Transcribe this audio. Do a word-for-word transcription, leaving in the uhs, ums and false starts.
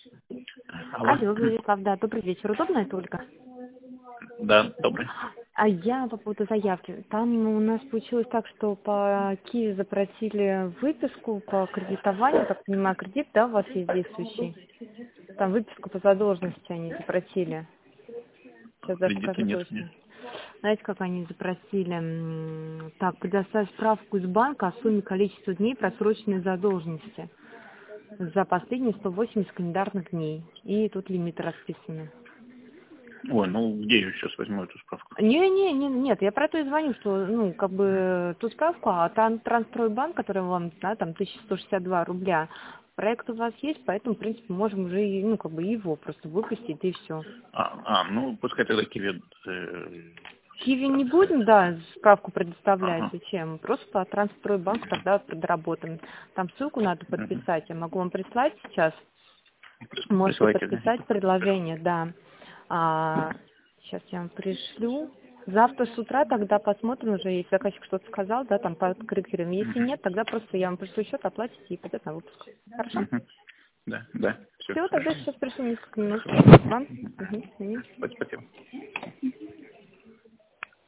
Алло. Алло, Владислав, да, добрый вечер. Удобно это, Ольга? Да, добрый. А я по поводу заявки. Там у нас получилось так, что по Киеву запросили выписку по кредитованию, так понимаю, кредит, да, у вас есть действующий? Там выписку по задолженности они запросили. Сейчас даже Кредита скажу нет точно. мне. Знаете, как они запросили? М, Так, предоставь справку из банка о сумме количества дней просроченной задолженности за последние сто восемьдесят календарных дней. И тут лимиты расписаны. Ой, ну где я сейчас возьму эту справку? Не, не, не, нет, я про то и звоню, что, ну, как бы, ту справку, а там Трансстройбанк, который вам, да, там тысяча сто шестьдесят два рубля, проект у вас есть, поэтому, в принципе, можем уже, и, ну, как бы, его просто выпустить, и все. А, а ну пускай тогда Киви э, Киви не отправит. будем, да, справку предоставлять, Ага. зачем? Просто по Трансстройбанку тогда доработаем. Там ссылку надо Мгм. подписать, я могу вам прислать сейчас, Прис- можете Присылайте, да, я подписать предложение, да. А, сейчас я вам пришлю. Завтра с утра тогда посмотрим уже, если заказчик что-то сказал, да, там подкорректируем. Если нет, тогда просто я вам пришлю счет, оплатите и пойдет на выпуск. Хорошо? Мгм. Да, да, все Все, тогда хорошо. сейчас пришлю несколько минут. Хорошо. Вам? Угу. Спасибо.